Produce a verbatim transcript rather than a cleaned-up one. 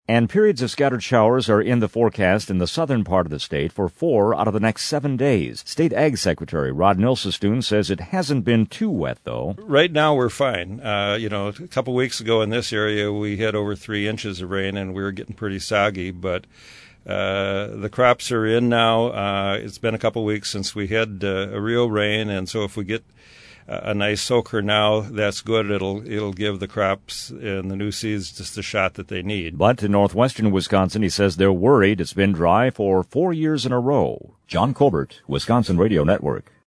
And periods of scattered showers are in the forecast in the southern part of the state for four out of the next seven days. State Ag Secretary Rod Nilsestoon says it hasn't been too wet, though. Right now we're fine. Uh, you know, a couple weeks ago in this area we had over three inches of rain and we were getting pretty soggy, but uh, the crops are in now. Uh, it's been a couple weeks since we had uh, a real rain, and so if we get a nice soaker now, that's good. It'll it'll give the crops and the new seeds just the shot that they need. But in northwestern Wisconsin, he says they're worried it's been dry for four years in a row. John Colbert, Wisconsin Radio Network.